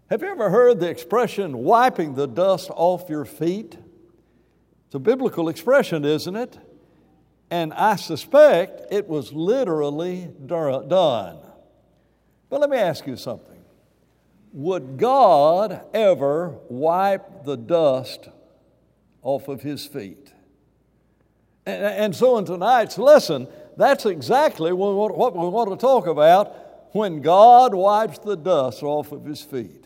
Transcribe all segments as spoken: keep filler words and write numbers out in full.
Have you ever heard the expression, wiping the dust off your feet? It's a biblical expression, isn't it? And I suspect it was literally done. But let me ask you something. Would God ever wipe the dust off of His feet? And, and so in tonight's lesson, that's exactly what we want to talk about when God wipes the dust off of His feet.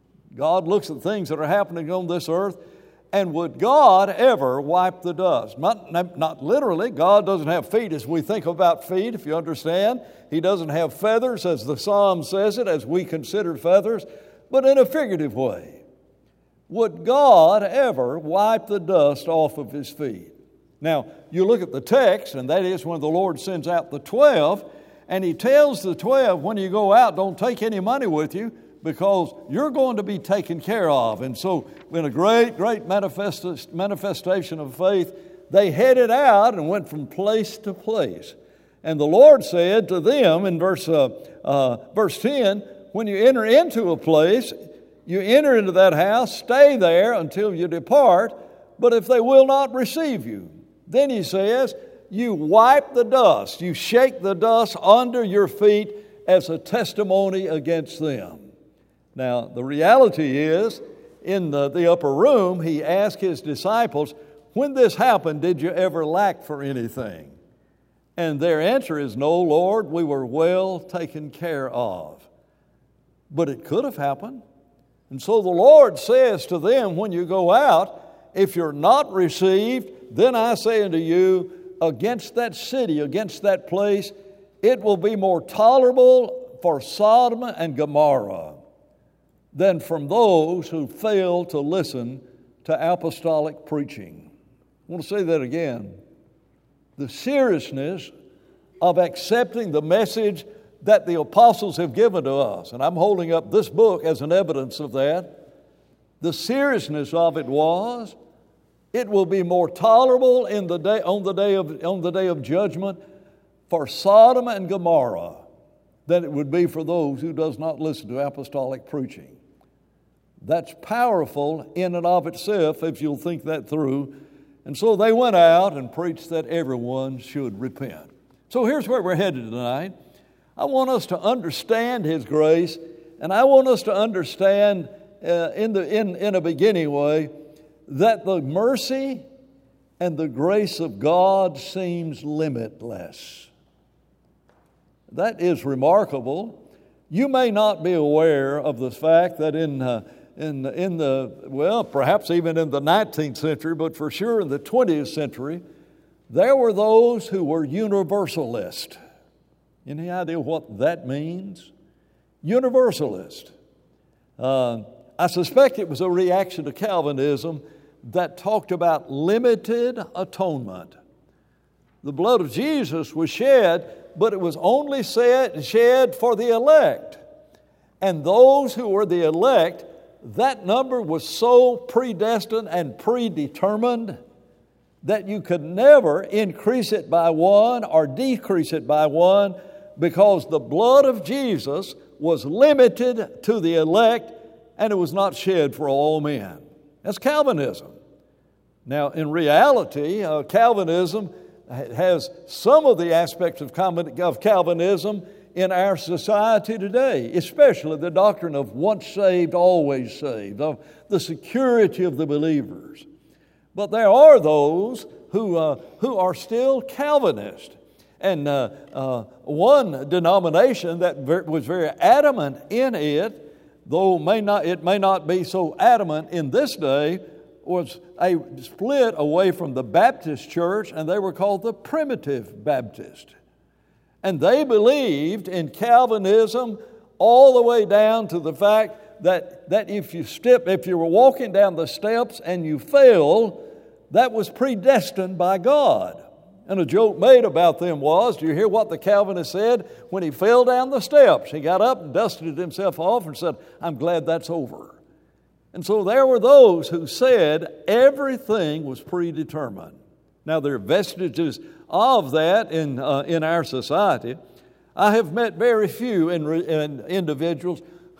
God looks at things that are happening on this earth, and would God ever wipe the dust? Not, not, not literally. God doesn't have feet as we think about feet, if you understand. He doesn't have feathers, as the Psalm says it, as we consider feathers, but in a figurative way. Would God ever wipe the dust off of His feet? Now, you look at the text, and that is when the Lord sends out the twelve, and He tells the twelve, when you go out, don't take any money with you, because you're going to be taken care of. And so, in a great, great manifest- manifestation of faith, they headed out and went from place to place. And the Lord said to them in verse, uh, uh, verse ten, when you enter into a place, you enter into that house, stay there until you depart, but if they will not receive you, then He says, you wipe the dust, you shake the dust under your feet as a testimony against them. Now, the reality is, in the, the upper room, He asked His disciples, when this happened, did you ever lack for anything? And their answer is, no, Lord, we were well taken care of. But it could have happened. And so the Lord says to them, when you go out, if you're not received, then I say unto you, against that city, against that place, it will be more tolerable for Sodom and Gomorrah than from those who fail to listen to apostolic preaching. I want to say that again. The seriousness of accepting the message that the apostles have given to us, and I'm holding up this book as an evidence of that, the seriousness of it was, it will be more tolerable in the day, on the day of, on the day of judgment for Sodom and Gomorrah than it would be for those who does not listen to apostolic preaching. That's powerful in and of itself if you'll think that through. And so they went out and preached that everyone should repent. So here's where we're headed tonight. I want us to understand His grace, and I want us to understand uh, in, the, in, in a beginning way that the mercy and the grace of God seems limitless. That is remarkable. You may not be aware of the fact that in uh, In the, in the, well, perhaps even in the nineteenth century, but for sure in the twentieth century, there were those who were universalist. Any idea what that means? Universalist. Uh, I suspect it was a reaction to Calvinism that talked about limited atonement. The blood of Jesus was shed, but it was only shed for the elect. And those who were the elect, that number was so predestined and predetermined that you could never increase it by one or decrease it by one, because the blood of Jesus was limited to the elect and it was not shed for all men. That's Calvinism. Now, in reality, uh, Calvinism has some of the aspects of Calvinism in our society today, especially the doctrine of once saved, always saved, of the security of the believers. But there are those who uh, who are still Calvinist. And uh, uh, one denomination that ver- was very adamant in it, though may not it may not be so adamant in this day, was a split away from the Baptist church, and they were called the Primitive Baptist. And they believed in Calvinism all the way down to the fact that, that if you step, if you were walking down the steps and you fell, that was predestined by God. And a joke made about them was, do you hear what the Calvinist said when he fell down the steps? He got up and dusted himself off and said, I'm glad that's over. And so there were those who said everything was predetermined. Now, there are vestiges of that in uh, in our society. I have met very few in, in individuals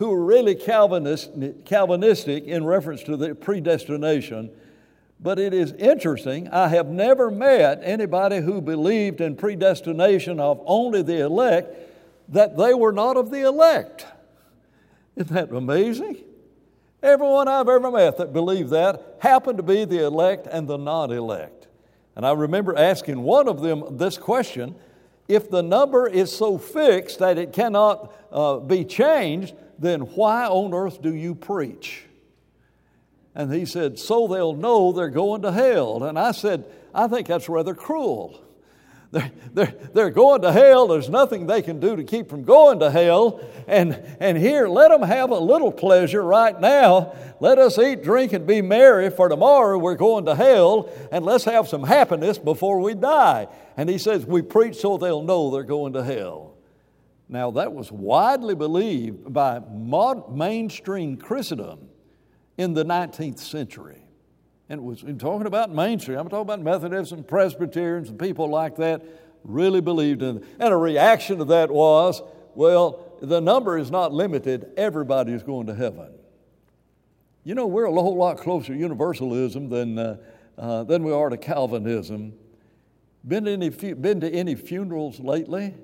who are really Calvinist, Calvinistic in reference to the predestination. But it is interesting, I have never met anybody who believed in predestination of only the elect, that they were not of the elect. Isn't that amazing? Everyone I've ever met that believed that happened to be the elect and the non-elect. And I remember asking one of them this question: if the number is so fixed that it cannot uh, be changed, then why on earth do you preach? And he said, so they'll know they're going to hell. And I said, I think that's rather cruel. They're, they're, they're going to hell. There's nothing they can do to keep from going to hell. And, and here, let them have a little pleasure right now. Let us eat, drink, and be merry, for tomorrow we're going to hell. And let's have some happiness before we die. And he says, we preach so they'll know they're going to hell. Now, that was widely believed by mod, mainstream Christendom in the nineteenth century. And it was, in talking about mainstream, I'm talking about Methodists and Presbyterians and people like that really believed in it. And a reaction to that was, well, the number is not limited. Everybody is going to heaven. You know, we're a whole lot closer to universalism than, uh, uh, than we are to Calvinism. Been to any, been to any funerals lately?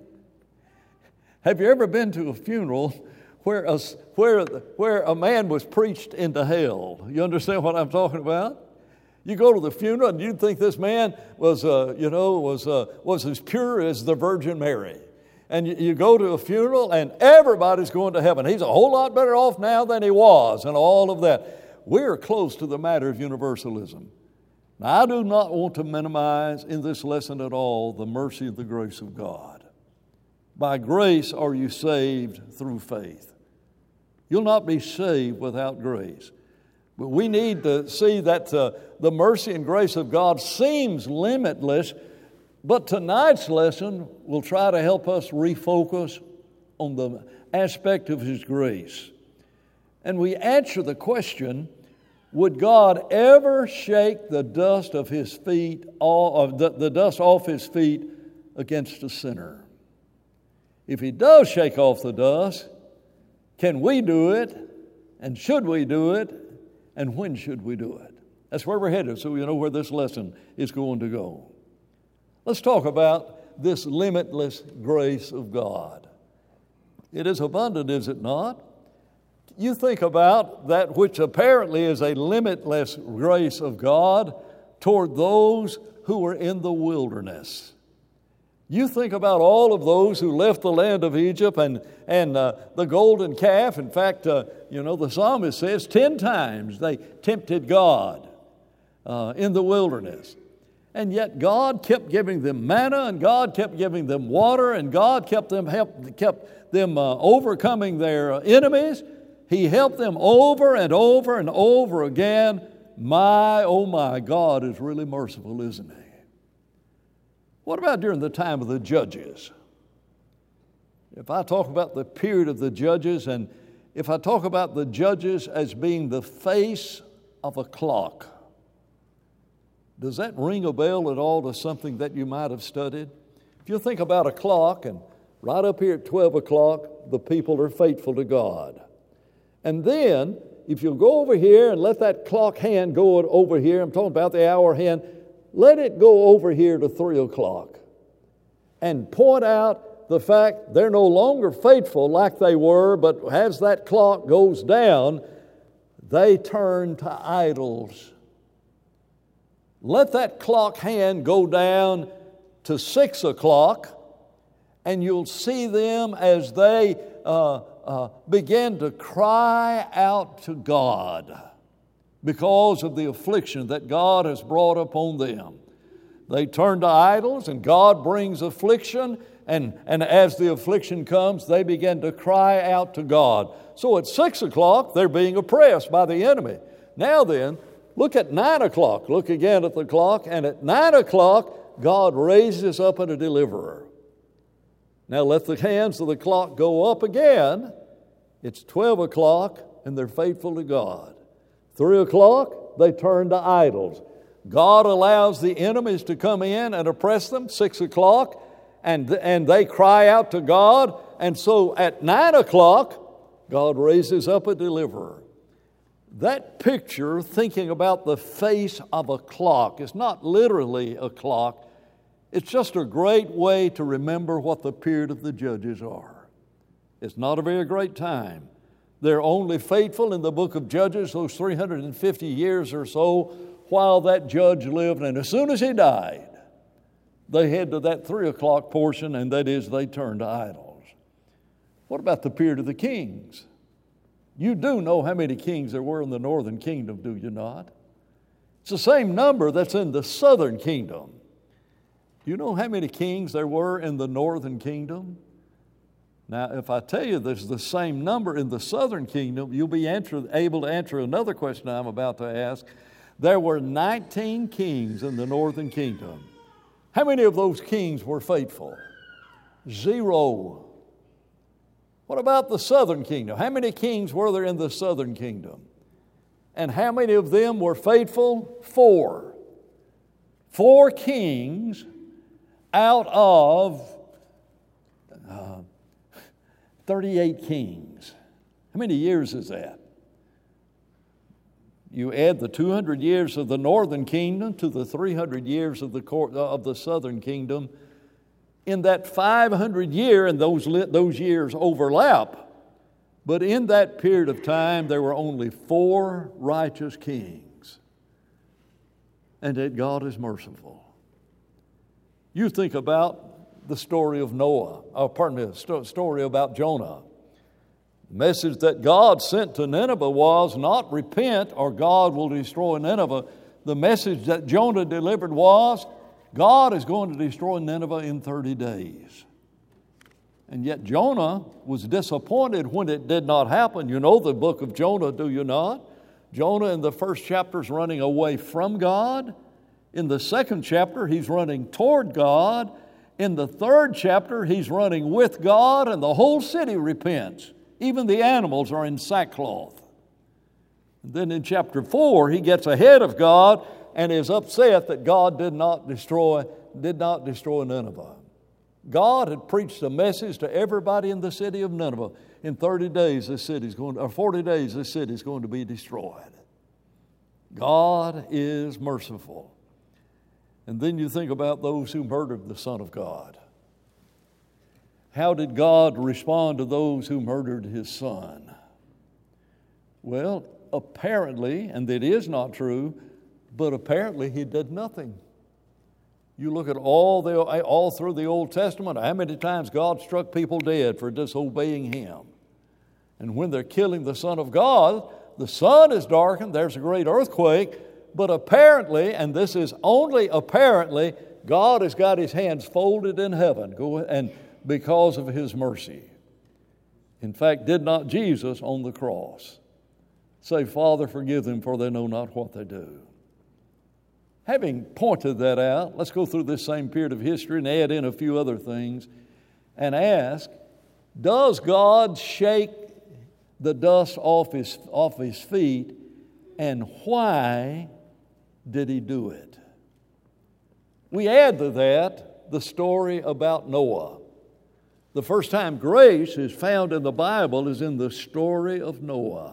Have you ever been to a funeral where a, where, where a man was preached into hell? You understand what I'm talking about? You go to the funeral and you'd think this man was, uh, you know, was, uh, was as pure as the Virgin Mary. And you, you go to a funeral and everybody's going to heaven. He's a whole lot better off now than he was, and all of that. We're close to the matter of universalism. Now, I do not want to minimize in this lesson at all the mercy and the grace of God. By grace are you saved through faith. You'll not be saved without grace. But we need to see that uh, the mercy and grace of God seems limitless, but tonight's lesson will try to help us refocus on the aspect of His grace. And we answer the question, would God ever shake the dust of His feet, all of the, the dust off His feet against a sinner? If He does shake off the dust, can we do it? And should we do it? And when should we do it? That's where we're headed, so you know where this lesson is going to go. Let's talk about this limitless grace of God. It is abundant, is it not? You think about that which apparently is a limitless grace of God toward those who are in the wilderness. You think about all of those who left the land of Egypt and, and uh, the golden calf. In fact, uh, you know, the psalmist says ten times they tempted God uh, in the wilderness. And yet God kept giving them manna, and God kept giving them water, and God kept them, help, kept them uh, overcoming their enemies. He helped them over and over and over again. My, oh my, God is really merciful, isn't He? What about during the time of the judges? If I talk about the period of the judges, and if I talk about the judges as being the face of a clock, does that ring a bell at all to something that you might have studied? If you think about a clock, and right up here at twelve o'clock, the people are faithful to God. And then, if you'll go over here and let that clock hand go over here, I'm talking about the hour hand, let it go over here to three o'clock and point out the fact they're no longer faithful like they were, but as that clock goes down, they turn to idols. Let that clock hand go down to six o'clock, and you'll see them as they uh, uh, begin to cry out to God because of the affliction that God has brought upon them. They turn to idols, and God brings affliction, and, and as the affliction comes, they begin to cry out to God. So at six o'clock, they're being oppressed by the enemy. Now then, look at nine o'clock. Look again at the clock, and at nine o'clock, God raises up a deliverer. Now let the hands of the clock go up again. It's twelve o'clock, and they're faithful to God. Three o'clock, they turn to idols. God allows the enemies to come in and oppress them. Six o'clock, and, and they cry out to God. And so at nine o'clock, God raises up a deliverer. That picture, thinking about the face of a clock, is not literally a clock. It's just a great way to remember what the period of the judges are. It's not a very great time. They're only faithful in the book of Judges, those three hundred fifty years or so, while that judge lived. And as soon as he died, they head to that three o'clock portion, and that is they turn to idols. What about the period of the kings? You do know how many kings there were in the northern kingdom, do you not? It's the same number that's in the southern kingdom. Do you know how many kings there were in the northern kingdom? Now, if I tell you there's the same number in the southern kingdom, you'll be answer, able to answer another question I'm about to ask. There were nineteen kings in the northern kingdom. How many of those kings were faithful? Zero. What about the southern kingdom? How many kings were there in the southern kingdom? And how many of them were faithful? Four. Four kings out of uh, thirty-eight kings. How many years is that? You add the two hundred years of the northern kingdom to the three hundred years of the court, of the southern kingdom. In that five hundred year, and those, those years overlap, but in that period of time, there were only four righteous kings. And that God is merciful. You think about the story of Noah, oh, pardon me, the story about Jonah. The message that God sent to Nineveh was not repent or God will destroy Nineveh. The message that Jonah delivered was God is going to destroy Nineveh in thirty days. And yet Jonah was disappointed when it did not happen. You know the book of Jonah, do you not? Jonah in the first chapter is running away from God. In the second chapter, he's running toward God. In the third chapter, he's running with God, and the whole city repents. Even the animals are in sackcloth. And then in chapter four, he gets ahead of God and is upset that God did not destroy, did not destroy Nineveh. God had preached a message to everybody in the city of Nineveh. In thirty days, this city's going to, or forty days, this city is going to be destroyed. God is merciful. And then you think about those who murdered the Son of God. How did God respond to those who murdered His Son? Well, apparently, and it is not true, but apparently He did nothing. You look at all the all through the Old Testament, how many times God struck people dead for disobeying Him. And when they're killing the Son of God, the sun is darkened, there's a great earthquake, but apparently, and this is only apparently, God has got His hands folded in heaven, go and because of His mercy. In fact, did not Jesus on the cross say, Father, forgive them, for they know not what they do. Having pointed that out, let's go through this same period of history and add in a few other things and ask, does God shake the dust off his, off his feet, and why did He do it? We add to that the story about Noah. The first time grace is found in the Bible is in the story of Noah.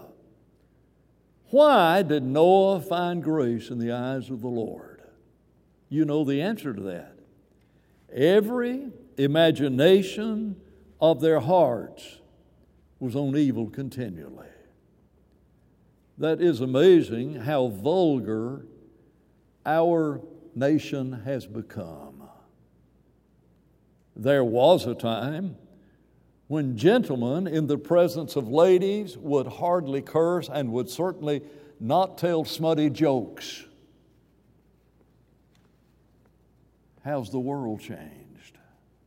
Why did Noah find grace in the eyes of the Lord? You know the answer to that. Every imagination of their hearts was on evil continually. That is amazing how vulgar our nation has become. There was a time when gentlemen in the presence of ladies would hardly curse and would certainly not tell smutty jokes. How's the world changed?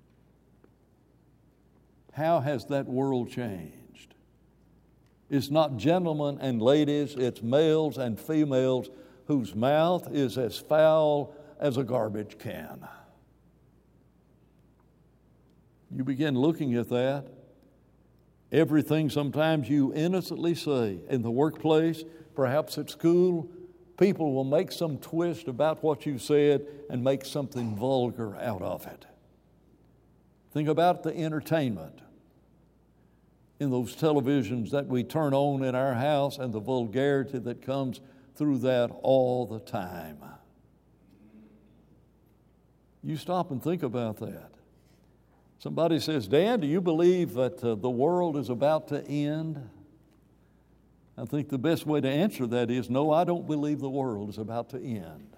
How has that world changed? It's not gentlemen and ladies, it's males and females whose mouth is as foul as a garbage can. You begin looking at that. Everything sometimes you innocently say in the workplace, perhaps at school, people will make some twist about what you said and make something vulgar out of it. Think about the entertainment. in those televisions that we turn on in our house and the vulgarity that comes through that all the time. You stop and think about that. Somebody says, Dan, do you believe that uh, the world is about to end? I think the best way to answer that is, no, I don't believe the world is about to end.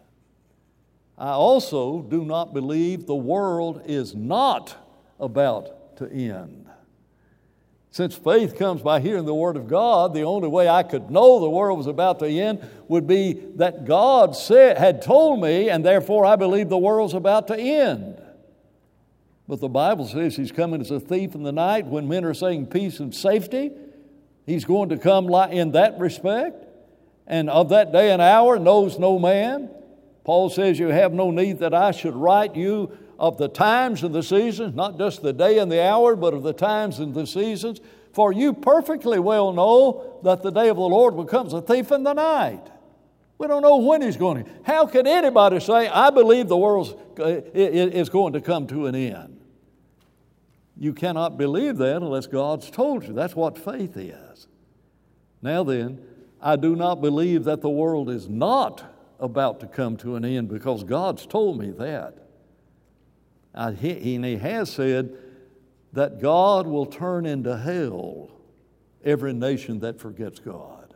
I also do not believe the world is not about to end. Since faith comes by hearing the Word of God, the only way I could know the world was about to end would be that God said, had told me, and therefore I believe the world's about to end. But the Bible says He's coming as a thief in the night. When men are saying peace and safety, He's going to come in that respect. And of that day and hour knows no man. Paul says, you have no need that I should write you of the times and the seasons, not just the day and the hour, but of the times and the seasons. For you perfectly well know that the day of the Lord will come as a thief in the night. We don't know when He's going to. How can anybody say, I believe the world is going to come to an end? You cannot believe that unless God's told you. That's what faith is. Now then, I do not believe that the world is not about to come to an end because God's told me that. I, he, and He has said that God will turn into hell every nation that forgets God.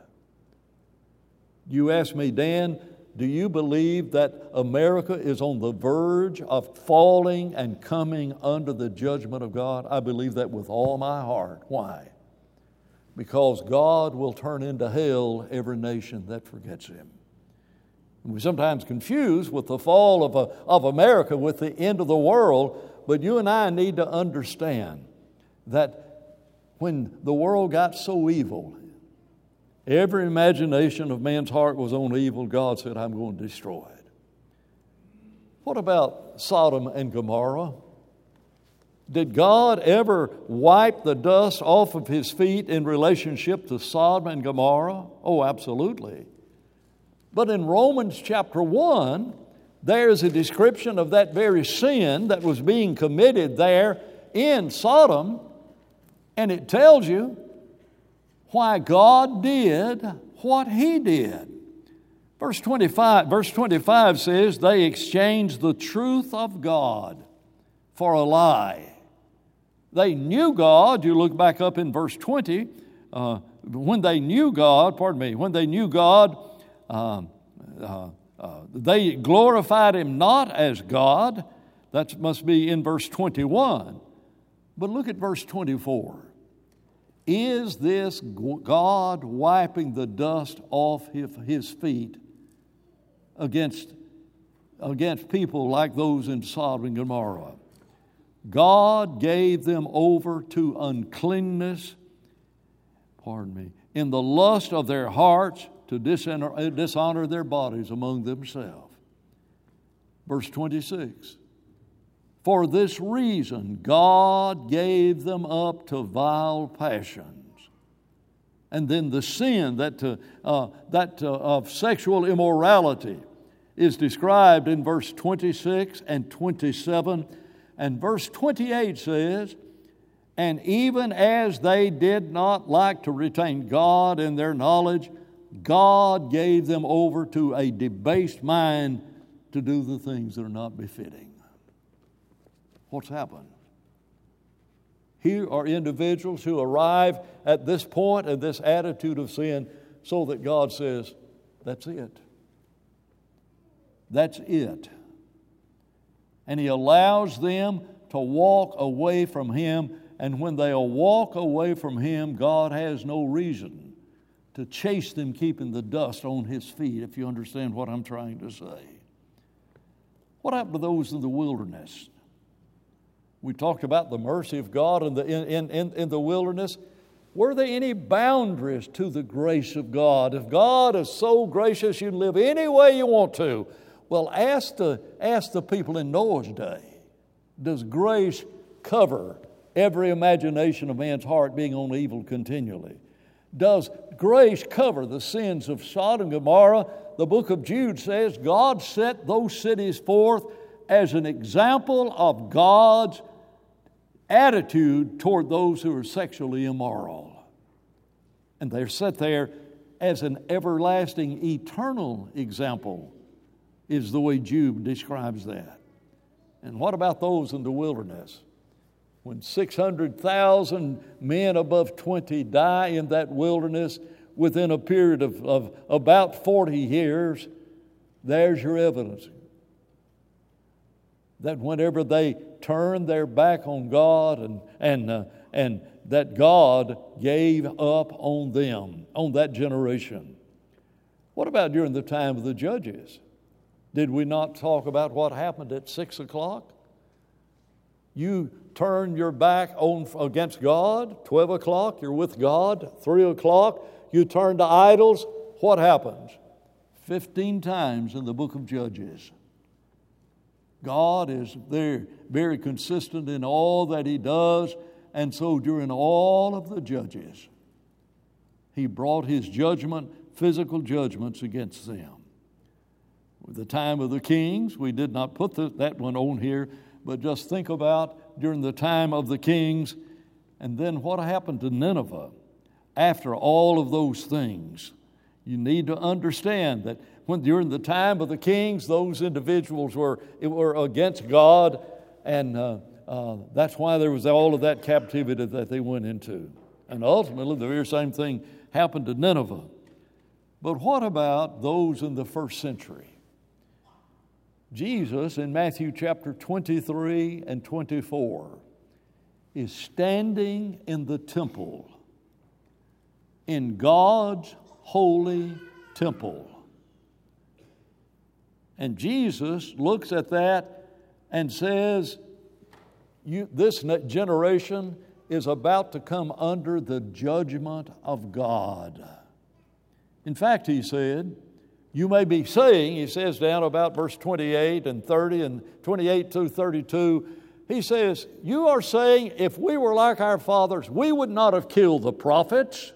You ask me, Dan, do you believe that America is on the verge of falling and coming under the judgment of God? I believe that with all my heart. Why? Because God will turn into hell every nation that forgets Him. We sometimes confuse with the fall of, a, of America with the end of the world, but you and I need to understand that when the world got so evil, every imagination of man's heart was on evil, God said, I'm going to destroy it. What about Sodom and Gomorrah? Did God ever wipe the dust off of His feet in relationship to Sodom and Gomorrah? Oh, absolutely. But in Romans chapter one, there's a description of that very sin that was being committed there in Sodom, and it tells you why God did what He did. Verse twenty-five, verse twenty-five says, they exchanged the truth of God for a lie. They knew God. You look back up in verse twenty. Uh, when they knew God, pardon me, when they knew God, um, uh, uh, they glorified Him not as God. That must be in verse twenty-one. But look at verse twenty-four. Is this God wiping the dust off His feet against, against people like those in Sodom and Gomorrah? God gave them over to uncleanness, pardon me, in the lust of their hearts to dishonor, dishonor their bodies among themselves. Verse twenty-six. For this reason, God gave them up to vile passions. And then the sin that, uh, uh, that uh, of sexual immorality is described in verse twenty-six and twenty-seven. And verse twenty-eight says, and even as they did not like to retain God in their knowledge, God gave them over to a debased mind to do the things that are not befitting. What's happened? Here are individuals who arrive at this point and this attitude of sin so that God says, that's it. That's it. And He allows them to walk away from Him. And when they walk away from Him, God has no reason to chase them keeping the dust on His feet, if you understand what I'm trying to say. What happened to those in the wilderness? We talked about the mercy of God in the, in, in, in the wilderness. Were there any boundaries to the grace of God? If God is so gracious, you can live any way you want to. Well, ask the, ask the people in Noah's day. Does grace cover every imagination of man's heart being on evil continually? Does grace cover the sins of Sodom and Gomorrah? The book of Jude says God set those cities forth as an example of God's attitude toward those who are sexually immoral. And they're set there as an everlasting, eternal example, is the way Jude describes that. And what about those in the wilderness? When six hundred thousand men above twenty die in that wilderness within a period of, of about forty years, there's your evidence that whenever they turned their back on God and, and, uh, and that God gave up on them, on that generation. What about during the time of the judges? Did we not talk about what happened at six o'clock? You turn your back on against God. twelve o'clock, you're with God. three o'clock, you turn to idols. What happens? fifteen times in the book of Judges. God is there, very consistent in all that He does. And so during all of the judges, He brought His judgment, physical judgments against them. With the time of the kings, we did not put the, that one on here, but just think about during the time of the kings, and then what happened to Nineveh after all of those things. You need to understand that when during the time of the kings, those individuals were, were against God, and uh, uh, that's why there was all of that captivity that they went into. And ultimately, the very same thing happened to Nineveh. But what about those in the first century? Jesus, in Matthew chapter twenty-three and twenty-four, is standing in the temple, in God's holy temple. And Jesus looks at that and says, you, this generation is about to come under the judgment of God. In fact, He said, you may be saying, He says down about verse twenty-eight and thirty and twenty-eight through thirty-two, He says, you are saying if we were like our fathers, we would not have killed the prophets.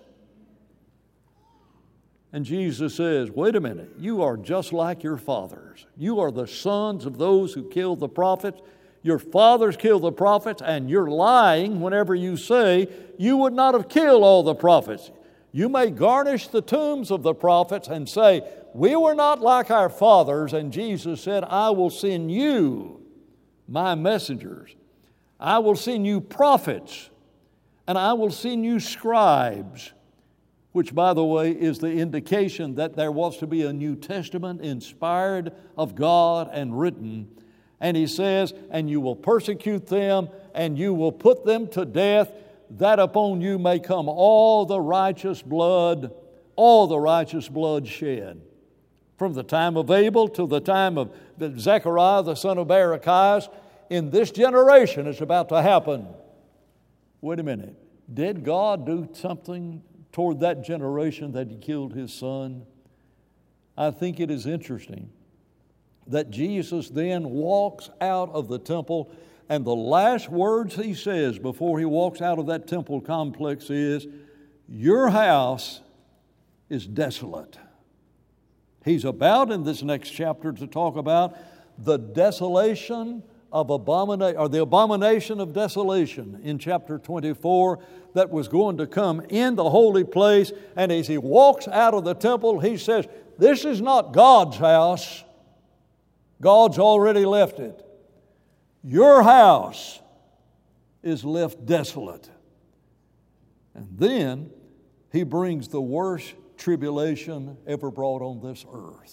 And Jesus says, wait a minute, you are just like your fathers. You are the sons of those who killed the prophets. Your fathers killed the prophets, and you're lying whenever you say you would not have killed all the prophets. You may garnish the tombs of the prophets and say, we were not like our fathers. And Jesus said, I will send you my messengers. I will send you prophets, and I will send you scribes, which, by the way, is the indication that there was to be a New Testament inspired of God and written. And He says, and you will persecute them, and you will put them to death, that upon you may come all the righteous blood, all the righteous blood shed. From the time of Abel to the time of Zechariah, the son of Barachias, in this generation it's about to happen. Wait a minute. Did God do something toward that generation that He killed His Son? I think it is interesting that Jesus then walks out of the temple, and the last words He says before He walks out of that temple complex is, your house is desolate. He's about in this next chapter to talk about the desolation of abomination, or the abomination of desolation in chapter twenty-four that was going to come in the holy place. And as He walks out of the temple, He says, this is not God's house. God's already left it. Your house is left desolate. And then He brings the worst tribulation ever brought on this earth.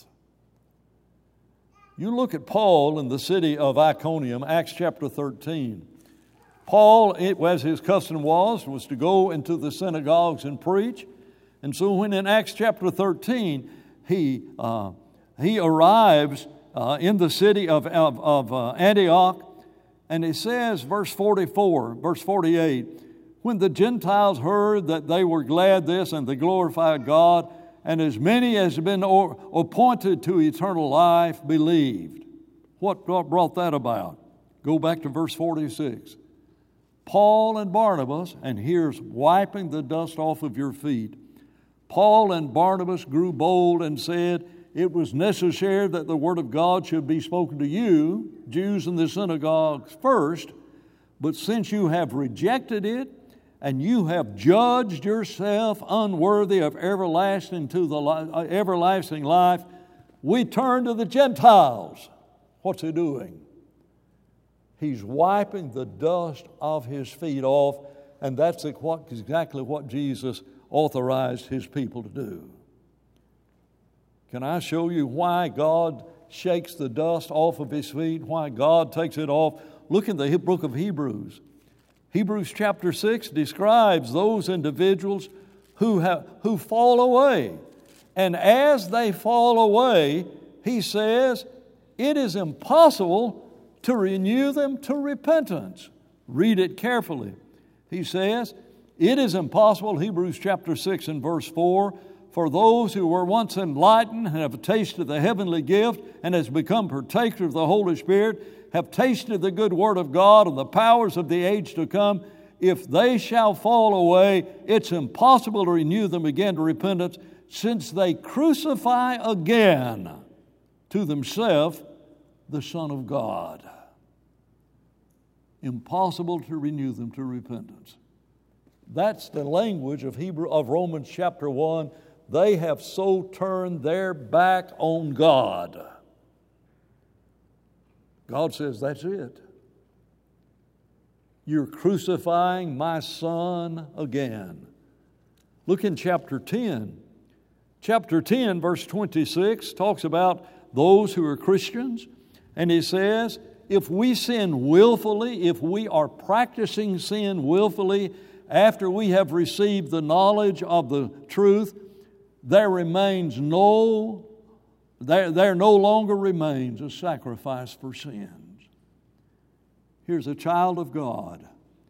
You look at Paul in the city of Iconium, Acts chapter thirteen. Paul, it, as his custom was, was to go into the synagogues and preach. And so when in Acts chapter thirteen, he, uh, he arrives uh, in the city of, of, of uh, Antioch, and he says, verse forty-four, verse forty-eight, when the Gentiles heard that, they were glad this, and they glorified God, and as many as had been appointed to eternal life believed. What brought that about? Go back to verse forty-six. Paul and Barnabas, and here's wiping the dust off of your feet. Paul and Barnabas grew bold and said, it was necessary that the word of God should be spoken to you, Jews in the synagogues first, But since you have rejected it, and you have judged yourself unworthy of everlasting to the li- uh, everlasting life, we turn to the Gentiles. What's he doing? He's wiping the dust off his feet off, and that's exactly what Jesus authorized his people to do. Can I show you why God shakes the dust off of his feet, why God takes it off? Look in the book of Hebrews. Hebrews chapter six describes those individuals who have, who fall away. And as they fall away, he says, it is impossible to renew them to repentance. Read it carefully. He says, it is impossible, Hebrews chapter six and verse four, for those who were once enlightened and have tasted the heavenly gift and has become partaker of the Holy Spirit, have tasted the good word of God and the powers of the age to come, if they shall fall away, it's impossible to renew them again to repentance, since they crucify again to themselves the Son of God. Impossible to renew them to repentance. That's the language of Hebrew of Romans chapter one. They have so turned their back on God. God says, that's it. You're crucifying my Son again. Look in chapter ten. Chapter ten, verse twenty-six, talks about those who are Christians. And he says, if we sin willfully, if we are practicing sin willfully after we have received the knowledge of the truth, there remains no There, there no longer remains a sacrifice for sins. Here's a child of God,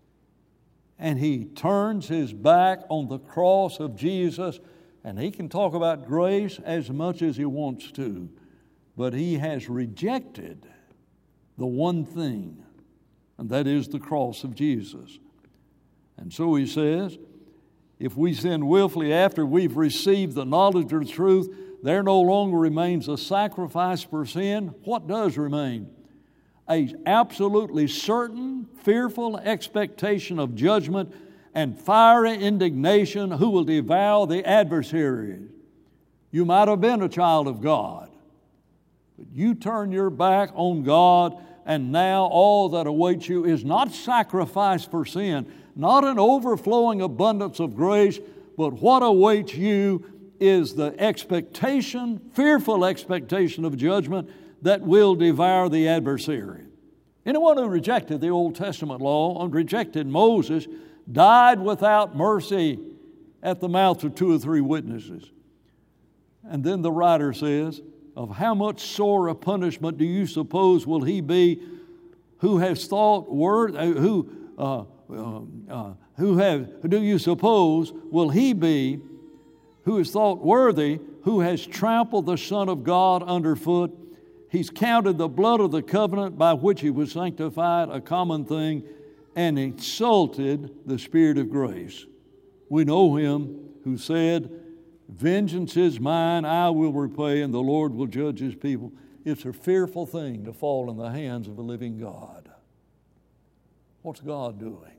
and he turns his back on the cross of Jesus, and he can talk about grace as much as he wants to, but he has rejected the one thing, and that is the cross of Jesus. And so he says, if we sin willfully after we've received the knowledge of the truth, there no longer remains a sacrifice for sin. What does remain? A absolutely certain, fearful expectation of judgment and fiery indignation who will devour the adversaries. You might have been a child of God, but you turn your back on God, and now all that awaits you is not sacrifice for sin, not an overflowing abundance of grace, but what awaits you is the expectation, fearful expectation of judgment that will devour the adversary. Anyone who rejected the Old Testament law and rejected Moses died without mercy at the mouth of two or three witnesses. And then the writer says, of how much sore a punishment do you suppose will he be who has thought word, who, uh, uh, uh, who have, who do you suppose will he be who is thought worthy, who has trampled the Son of God underfoot? He's counted the blood of the covenant by which he was sanctified a common thing, and insulted the Spirit of grace. We know him who said, vengeance is mine, I will repay, and the Lord will judge his people. It's a fearful thing to fall in the hands of a living God. What's God doing?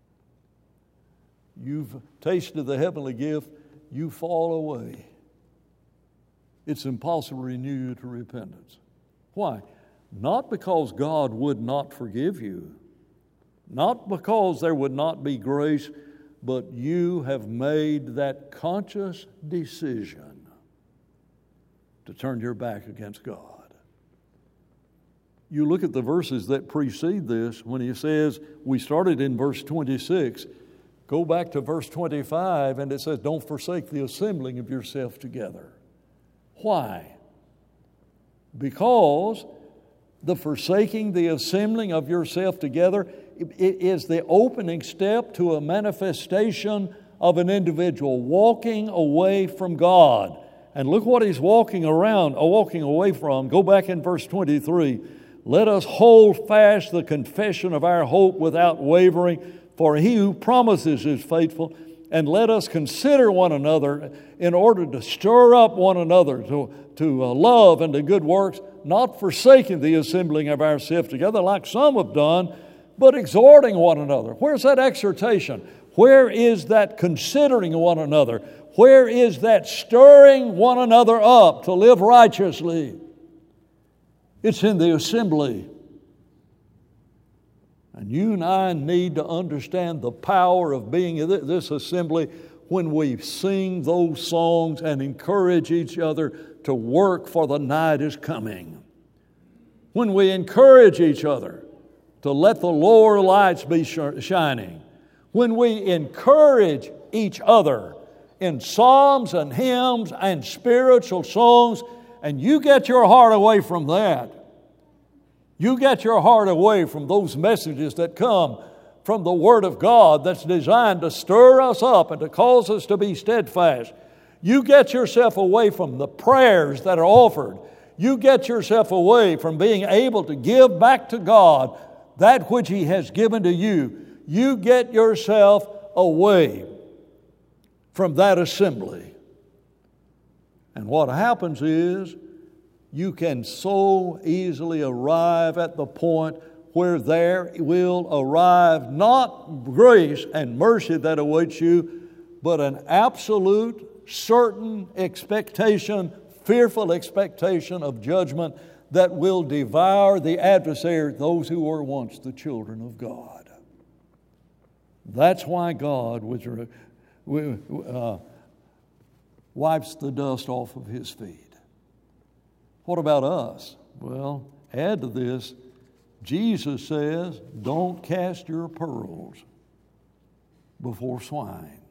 You've tasted the heavenly gift, you fall away. It's impossible to renew you to repentance. Why? Not because God would not forgive you, not because there would not be grace, but you have made that conscious decision to turn your back against God. You look at the verses that precede this when he says, we started in verse twenty-six, go back to verse twenty-five, and it says, don't forsake the assembling of yourself together. Why? Because the forsaking the assembling of yourself together is the opening step to a manifestation of an individual walking away from God. And look what he's walking around, or walking away from. Go back in verse twenty-three. Let us hold fast the confession of our hope without wavering, for he who promises is faithful. And let us consider one another in order to stir up one another to, to uh, love and to good works, not forsaking the assembling of ourselves together like some have done, but exhorting one another. Where's that exhortation? Where is that considering one another? Where is that stirring one another up to live righteously? It's in the assembly. And you and I need to understand the power of being in this assembly when we sing those songs and encourage each other to work, for the night is coming. When we encourage each other to let the lower lights be shining. When we encourage each other in psalms and hymns and spiritual songs, and you get your heart away from that. You get your heart away from those messages that come from the Word of God that's designed to stir us up and to cause us to be steadfast. You get yourself away from the prayers that are offered. You get yourself away from being able to give back to God that which He has given to you. You get yourself away from that assembly. And what happens is you can so easily arrive at the point where there will arrive not grace and mercy that awaits you, but an absolute, certain expectation, fearful expectation of judgment that will devour the adversary, those who were once the children of God. That's why God was, uh, wipes the dust off of His feet. What about us? Well, add to this, Jesus says, don't cast your pearls before swine.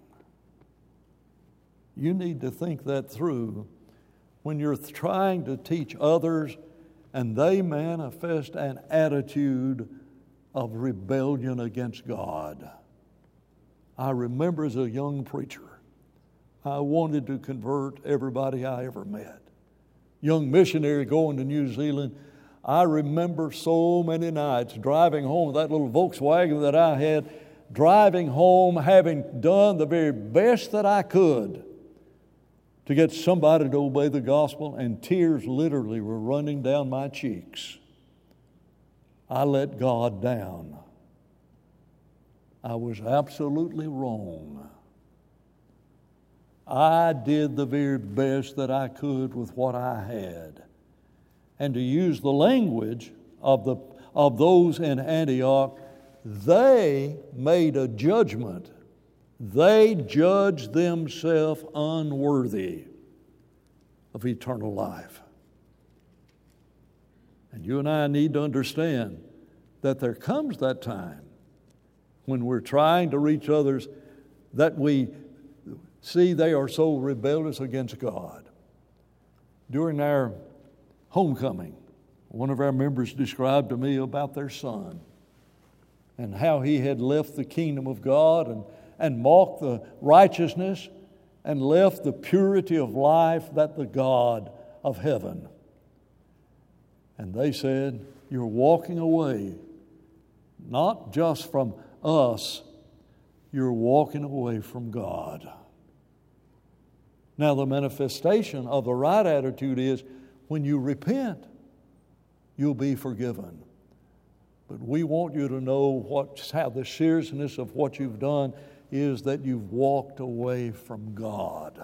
You need to think that through when you're trying to teach others and they manifest an attitude of rebellion against God. I remember as a young preacher, I wanted to convert everybody I ever met. Young missionary going to New Zealand, I remember so many nights driving home with that little Volkswagen that I had, driving home having done the very best that I could to get somebody to obey the gospel, and tears literally were running down my cheeks. I let God down. I was absolutely wrong. I did the very best that I could with what I had. And to use the language of, the, of those in Antioch, they made a judgment. They judged themselves unworthy of eternal life. And you and I need to understand that there comes that time when we're trying to reach others that we see they are so rebellious against God. During our homecoming, one of our members described to me about their son and how he had left the kingdom of God and, and mocked the righteousness and left the purity of life that the God of heaven. And they said, you're walking away, not just from us, you're walking away from God. Now, the manifestation of the right attitude is when you repent, you'll be forgiven. But we want you to know what, how the seriousness of what you've done is that you've walked away from God.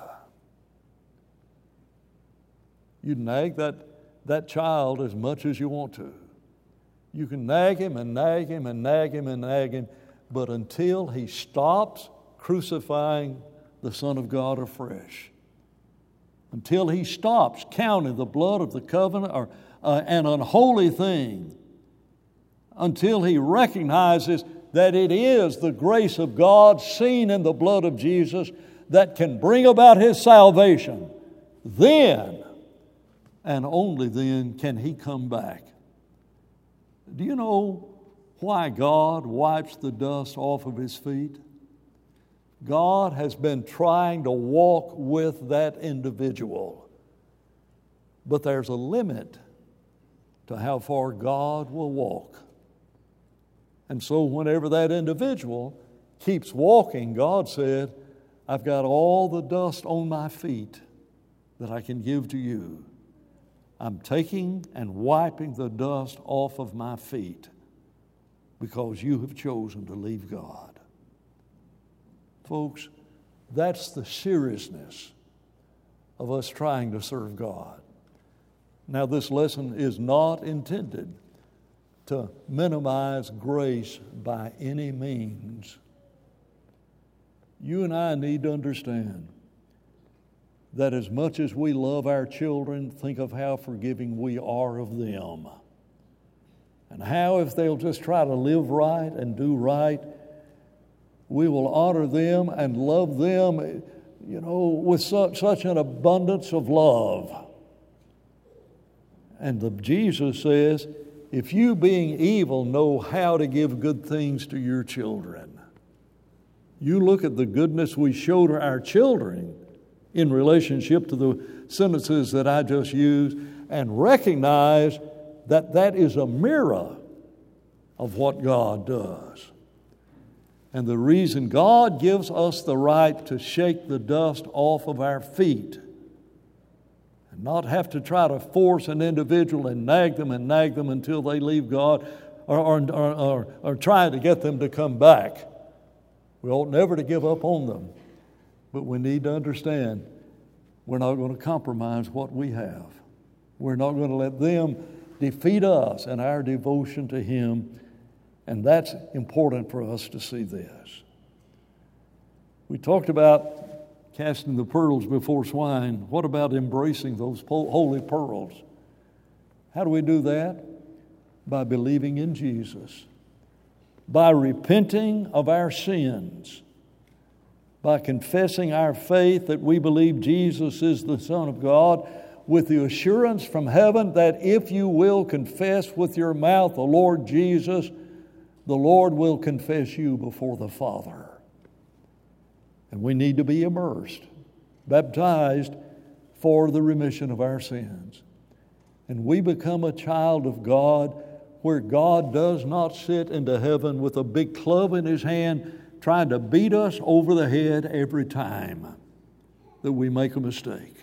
You nag that, that child as much as you want to. You can nag him and nag him and nag him and nag him, but until he stops crucifying the Son of God afresh, until he stops counting the blood of the covenant or uh, an unholy thing, until he recognizes that it is the grace of God seen in the blood of Jesus that can bring about his salvation, then and only then can he come back. Do you know why God wipes the dust off of his feet? God has been trying to walk with that individual. But there's a limit to how far God will walk. And so whenever that individual keeps walking, God said, I've got all the dust on my feet that I can give to you. I'm taking and wiping the dust off of my feet. because you have chosen to leave God. Folks, that's the seriousness of us trying to serve God. Now, this lesson is not intended to minimize grace by any means. You and I need to understand that as much as we love our children, think of how forgiving we are of them. And how, if they'll just try to live right and do right, we will honor them and love them, you know, with such, such an abundance of love. And the, Jesus says, if you being evil know how to give good things to your children, you look at the goodness we show to our children in relationship to the sentences that I just used, and recognize that that is a mirror of what God does. And the reason God gives us the right to shake the dust off of our feet and not have to try to force an individual and nag them and nag them until they leave God, or, or, or, or, or try to get them to come back. We ought never to give up on them. But we need to understand we're not going to compromise what we have. We're not going to let them defeat us in our devotion to Him. And that's important for us to see this. We talked about casting the pearls before swine. What about embracing those holy pearls? How do we do that? By believing in Jesus, by repenting of our sins, by confessing our faith that we believe Jesus is the Son of God, with the assurance from heaven that if you will confess with your mouth the Lord Jesus, the Lord will confess you before the Father. And we need to be immersed, baptized for the remission of our sins. And we become a child of God, where God does not sit into heaven with a big club in His hand trying to beat us over the head every time that we make a mistake.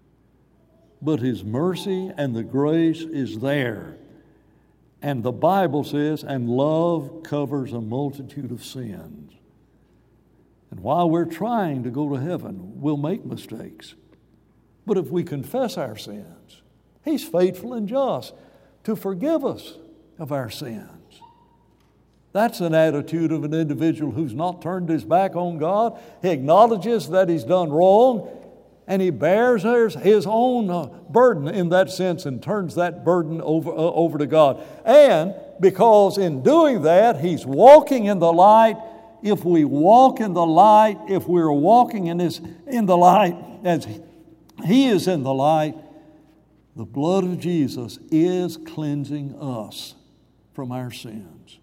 But His mercy and the grace is there. And the Bible says, and love covers a multitude of sins. And while we're trying to go to heaven, we'll make mistakes. But if we confess our sins, He's faithful and just to forgive us of our sins. That's an attitude of an individual who's not turned his back on God. He acknowledges that he's done wrong, and he bears his own burden in that sense and turns that burden over, uh, over to God. And because in doing that, he's walking in the light. If we walk in the light, if we're walking in, his, in the light as He is in the light, the blood of Jesus is cleansing us from our sins.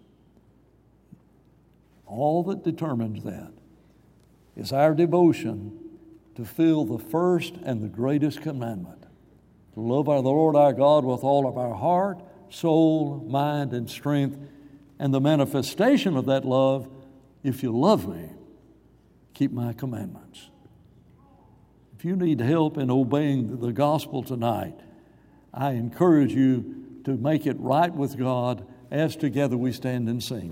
All that determines that is our devotion to fulfill the first and the greatest commandment, to love our the Lord our God with all of our heart, soul, mind, and strength. And the manifestation of that love, if you love me, keep my commandments. If you need help in obeying the gospel tonight, I encourage you to make it right with God as together we stand and sing.